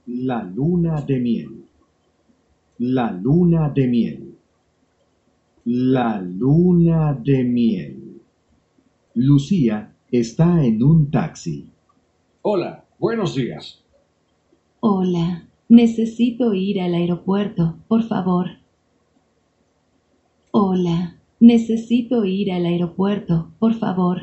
La luna de miel. La luna de miel. La luna de miel. Lucía está en un taxi. Hola, buenos días. Hola, necesito ir al aeropuerto, por favor. Hola, necesito ir al aeropuerto, por favor.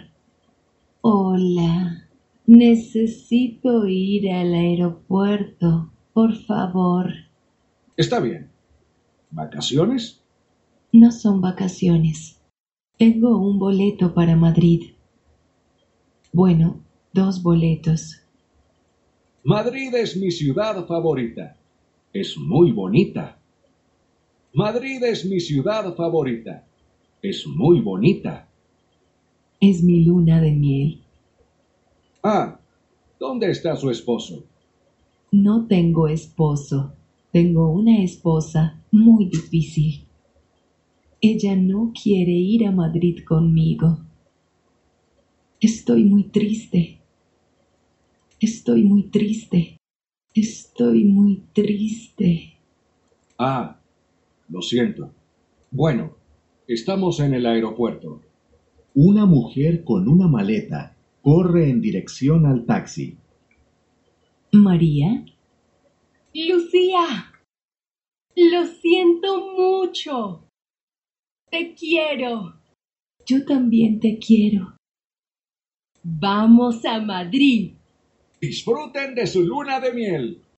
Hola, necesito ir al aeropuerto, por favor. Está bien. ¿Vacaciones? No son vacaciones. Tengo un boleto para Madrid. Bueno, 2 boletos. Madrid es mi ciudad favorita. Es muy bonita. Madrid es mi ciudad favorita. Es muy bonita. Es mi luna de miel. Ah, ¿dónde está su esposo? No tengo esposo. Tengo una esposa muy difícil. Ella no quiere ir a Madrid conmigo. Estoy muy triste. Estoy muy triste. Estoy muy triste. Ah, lo siento. Bueno, estamos en el aeropuerto. Una mujer con una maleta corre en dirección al taxi. María, Lucía, lo siento mucho. Te quiero. yo también te quiero. Vamos a Madrid. Disfruten de su luna de miel.